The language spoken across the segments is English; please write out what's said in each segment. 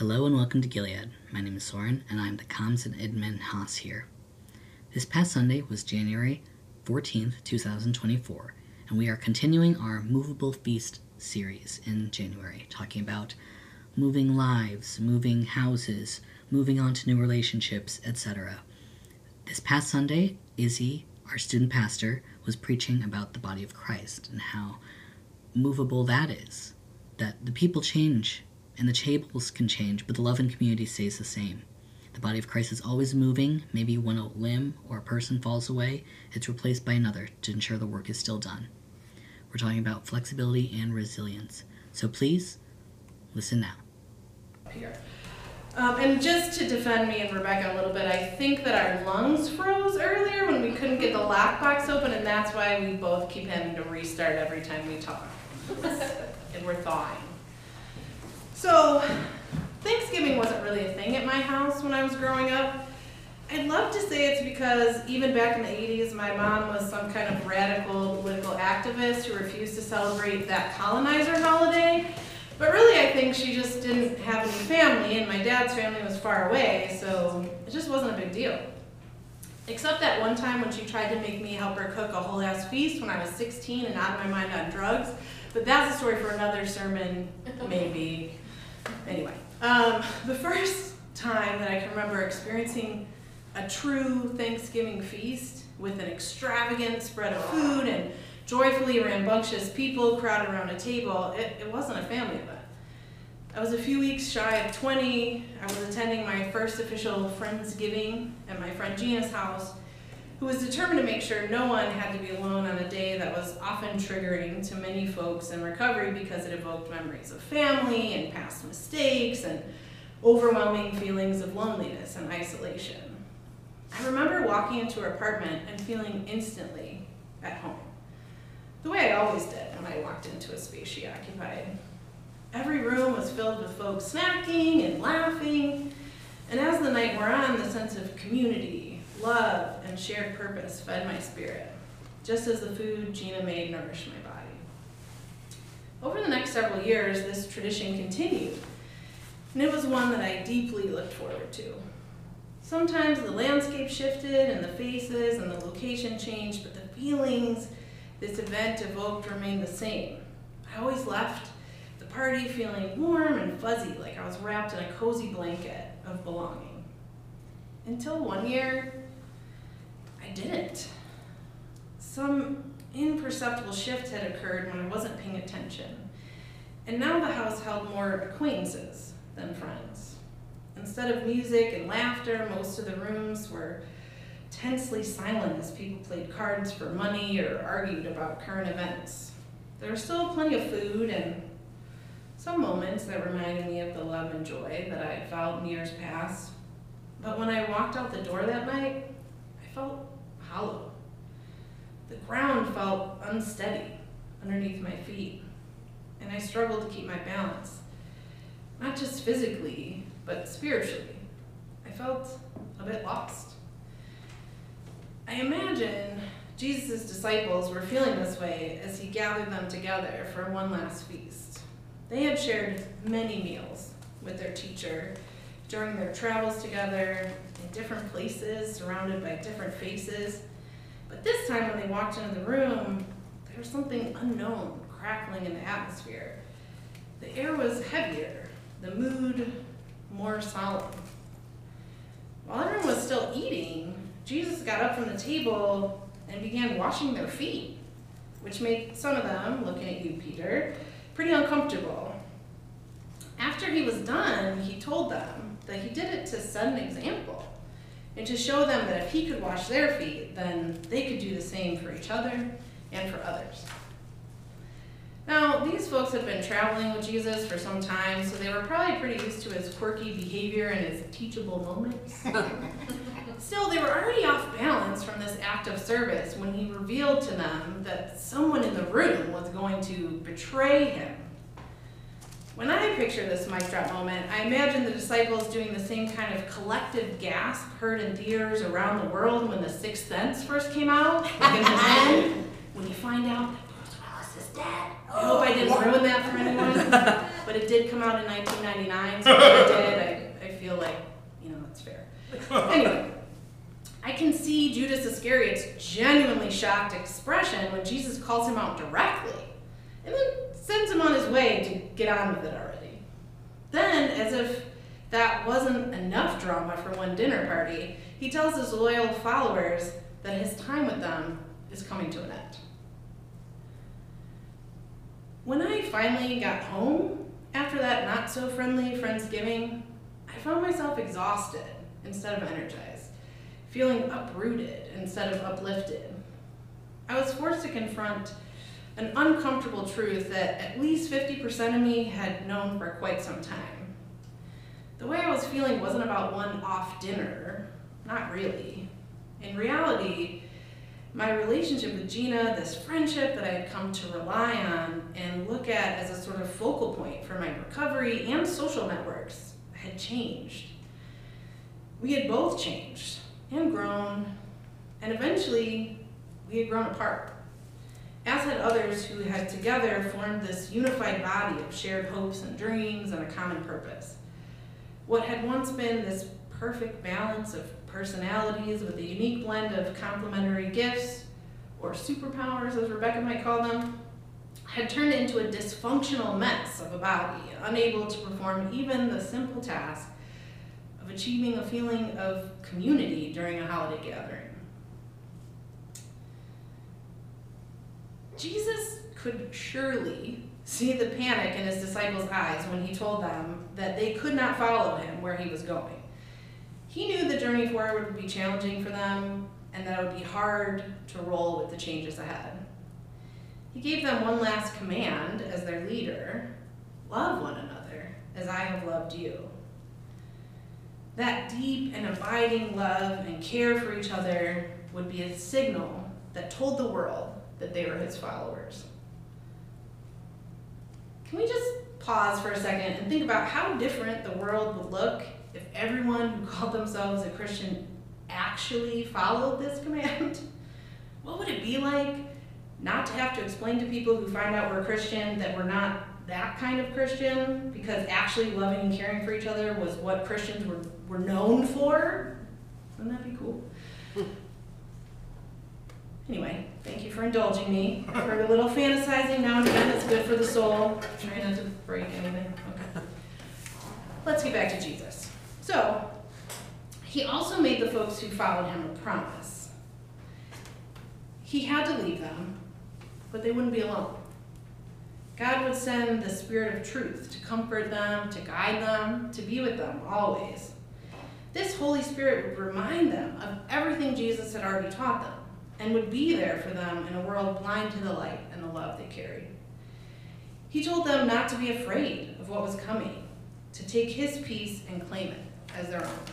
Hello and welcome to Gilead. My name is Soren, and I'm the Comms and Admin Haas here. This past Sunday was January 14th, 2024, and we are continuing our Movable Feast series in January, talking about moving lives, moving houses, moving on to new relationships, etc. This past Sunday, Izzy, our student pastor, was preaching about the body of Christ and how movable that is, that the people change and the tables can change, but the love and community stays the same. The body of Christ is always moving. Maybe when a limb or a person falls away, it's replaced by another to ensure the work is still done. We're talking about flexibility and resilience. So please, listen now. Here. And just to defend me and Rebecca a little bit, I think that our lungs froze earlier when we couldn't get the lockbox open, and that's why we both keep having to restart every time we talk. And we're thawing. So, Thanksgiving wasn't really a thing at my house when I was growing up. I'd love to say it's because even back in the 80s, my mom was some kind of radical political activist who refused to celebrate that colonizer holiday. But really, I think she just didn't have any family, and my dad's family was far away, so it just wasn't a big deal. Except that one time when she tried to make me help her cook a whole ass feast when I was 16 and out of my mind on drugs. But that's a story for another sermon, maybe. Anyway, the first time that I can remember experiencing a true Thanksgiving feast with an extravagant spread of food and joyfully rambunctious people crowded around a table, it wasn't a family event. I was a few weeks shy of 20. I was attending my first official Friendsgiving at my friend Gina's house, who was determined to make sure no one had to be alone on a day that was often triggering to many folks in recovery because it evoked memories of family and past mistakes and overwhelming feelings of loneliness and isolation. I remember walking into her apartment and feeling instantly at home, the way I always did when I walked into a space she occupied. Every room was filled with folks snacking and laughing, and as the night wore on, the sense of community, love, and shared purpose fed my spirit, just as the food Gina made nourished my body. Over the next several years, this tradition continued, and it was one that I deeply looked forward to. Sometimes the landscape shifted, and the faces and the location changed, but the feelings this event evoked remained the same. I always left the party feeling warm and fuzzy, like I was wrapped in a cozy blanket of belonging. Until one year, I didn't. Some imperceptible shift had occurred when I wasn't paying attention, and now the house held more acquaintances than friends. Instead of music and laughter, most of the rooms were tensely silent as people played cards for money or argued about current events. There was still plenty of food and some moments that reminded me of the love and joy that I had felt in years past. But when I walked out the door that night, I felt hollow. The ground felt unsteady underneath my feet, and I struggled to keep my balance. Not just physically, but spiritually. I felt a bit lost. I imagine Jesus' disciples were feeling this way as he gathered them together for one last feast. They had shared many meals with their teacher during their travels together in different places, surrounded by different faces. But this time when they walked into the room, there was something unknown crackling in the atmosphere. The air was heavier, the mood more solemn. While everyone was still eating, Jesus got up from the table and began washing their feet, which made some of them, looking at you, Peter, pretty uncomfortable. After he was done, he told them that he did it to set an example and to show them that if he could wash their feet, then they could do the same for each other and for others. Now, these folks had been traveling with Jesus for some time, so they were probably pretty used to his quirky behavior and his teachable moments. Still, they were already off balance from this act of service when he revealed to them that someone in the room was going to betray him. When I picture this mic drop moment, I imagine the disciples doing the same kind of collective gasp heard in theaters around the world when The Sixth Sense first came out. Like in the end, when you find out that Bruce Willis is dead. I hope I didn't ruin that for anyone. but it did come out in 1999, so if it did, I feel like, it's fair. Anyway, I can see Judas Iscariot's genuinely shocked expression when Jesus calls him out directly, and then sends him on his way to get on with it already. Then, as if that wasn't enough drama for one dinner party, he tells his loyal followers that his time with them is coming to an end. When I finally got home after that not-so-friendly Friendsgiving, I found myself exhausted instead of energized, feeling uprooted instead of uplifted. I was forced to confront an uncomfortable truth that at least 50% of me had known for quite some time. The way I was feeling wasn't about one off dinner, not really. In reality, my relationship with Gina, this friendship that I had come to rely on and look at as a sort of focal point for my recovery and social networks, had changed. We had both changed and grown, and eventually we had grown apart, as had others who had together formed this unified body of shared hopes and dreams and a common purpose. What had once been this perfect balance of personalities with a unique blend of complementary gifts, or superpowers as Rebecca might call them, had turned into a dysfunctional mess of a body, unable to perform even the simple task of achieving a feeling of community during a holiday gathering. Jesus could surely see the panic in his disciples' eyes when he told them that they could not follow him where he was going. He knew the journey forward would be challenging for them and that it would be hard to roll with the changes ahead. He gave them one last command as their leader: love one another as I have loved you. That deep and abiding love and care for each other would be a signal that told the world that they were his followers. Can we just pause for a second and think about how different the world would look if everyone who called themselves a Christian actually followed this command? What would it be like not to have to explain to people who find out we're a Christian that we're not that kind of Christian, because actually loving and caring for each other was what Christians were known for? Wouldn't that be cool? Anyway, thank you for indulging me. For a little fantasizing now and again, it's good for the soul. Try not to break anything. Okay. Let's get back to Jesus. So, he also made the folks who followed him a promise. He had to leave them, but they wouldn't be alone. God would send the Spirit of truth to comfort them, to guide them, to be with them always. This Holy Spirit would remind them of everything Jesus had already taught them, and would be there for them in a world blind to the light and the love they carried. He told them not to be afraid of what was coming, to take his peace and claim it as their own.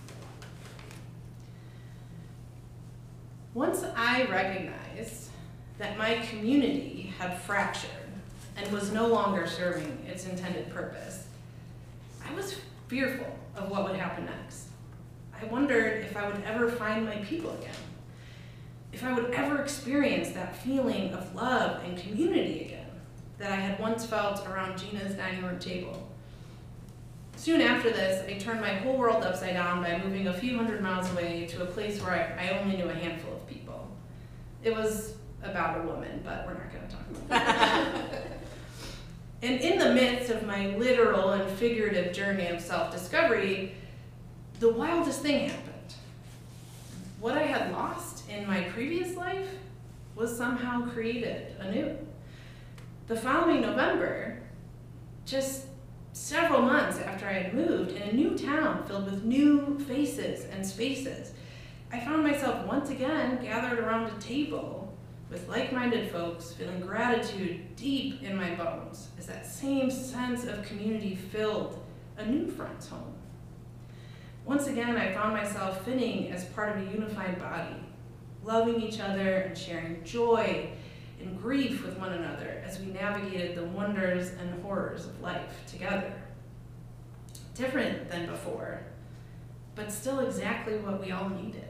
Once I recognized that my community had fractured and was no longer serving its intended purpose, I was fearful of what would happen next. I wondered if I would ever find my people again, if I would ever experience that feeling of love and community again that I had once felt around Gina's dining room table. Soon after this, I turned my whole world upside down by moving a few hundred miles away to a place where I only knew a handful of people. It was about a woman, but we're not going to talk about that. And in the midst of my literal and figurative journey of self-discovery, the wildest thing happened. What I had lost in my previous life was somehow created anew. The following November, just several months after I had moved, in a new town filled with new faces and spaces, I found myself once again gathered around a table with like-minded folks, feeling gratitude deep in my bones as that same sense of community filled a new friend's home. Once again, I found myself fitting as part of a unified body, loving each other and sharing joy and grief with one another as we navigated the wonders and horrors of life together. Different than before, but still exactly what we all needed.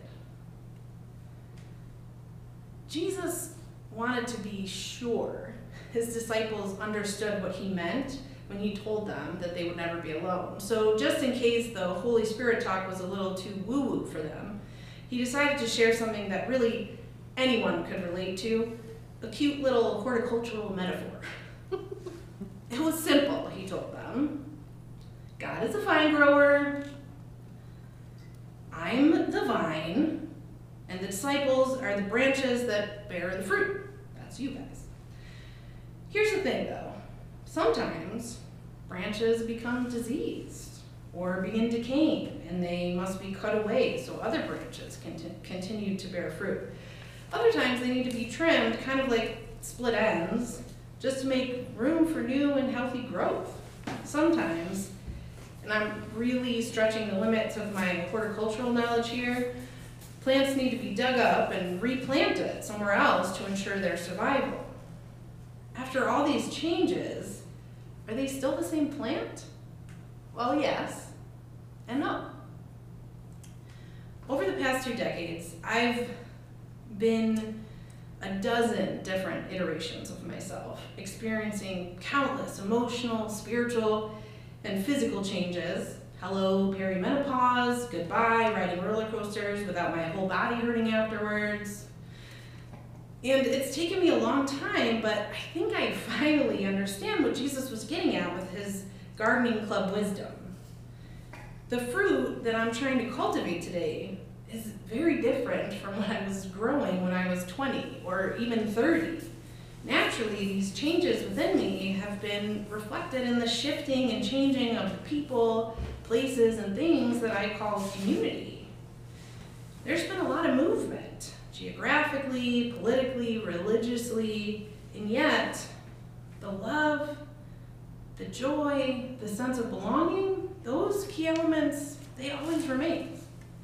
Jesus wanted to be sure his disciples understood what he meant when he told them that they would never be alone. So just in case the Holy Spirit talk was a little too woo-woo for them, he decided to share something that really anyone could relate to, a cute little horticultural metaphor. It was simple, he told them. God is a vine grower, I'm the vine, and the disciples are the branches that bear the fruit. That's you guys. Here's the thing though, sometimes branches become diseased or begin decaying, and they must be cut away so other branches can continue to bear fruit. Other times they need to be trimmed, kind of like split ends, just to make room for new and healthy growth. Sometimes, and I'm really stretching the limits of my horticultural knowledge here, plants need to be dug up and replanted somewhere else to ensure their survival. After all these changes, are they still the same plant? Well, yes and no. Over the past 2 decades, I've been a dozen different iterations of myself, experiencing countless emotional, spiritual, and physical changes. Hello, perimenopause, goodbye, riding roller coasters without my whole body hurting afterwards. And it's taken me a long time, but I think I finally understand what Jesus was getting at with his gardening club wisdom. The fruit that I'm trying to cultivate today is very different from what I was growing when I was 20 or even 30. Naturally, these changes within me have been reflected in the shifting and changing of the people, places, and things that I call community. There's been a lot of movement, geographically, politically, religiously, and yet the love, the joy, the sense of belonging, those key elements, they always remain.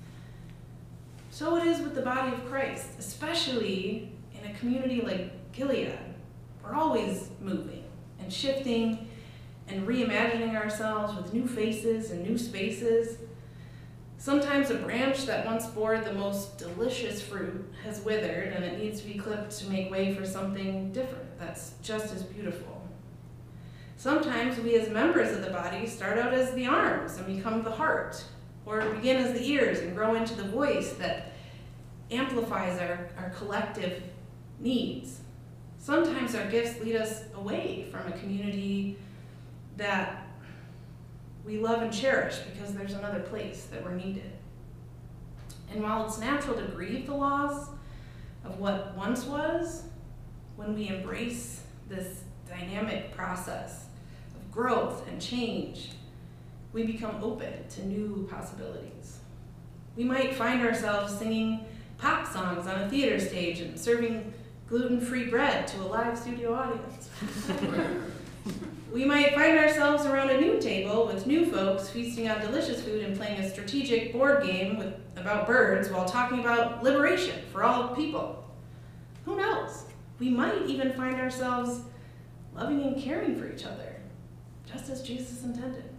So it is with the body of Christ, especially in a community like Gilead. We're always moving and shifting and reimagining ourselves with new faces and new spaces. Sometimes a branch that once bore the most delicious fruit has withered and it needs to be clipped to make way for something different that's just as beautiful. Sometimes we as members of the body start out as the arms and become the heart, or begin as the ears and grow into the voice that amplifies our collective needs. Sometimes our gifts lead us away from a community that we love and cherish because there's another place that we're needed. And while it's natural to grieve the loss of what once was, when we embrace this dynamic process of growth and change, we become open to new possibilities. We might find ourselves singing pop songs on a theater stage and serving gluten-free bread to a live studio audience. We might find ourselves around a new table with new folks feasting on delicious food and playing a strategic board game about birds while talking about liberation for all people. Who knows? We might even find ourselves loving and caring for each other, just as Jesus intended.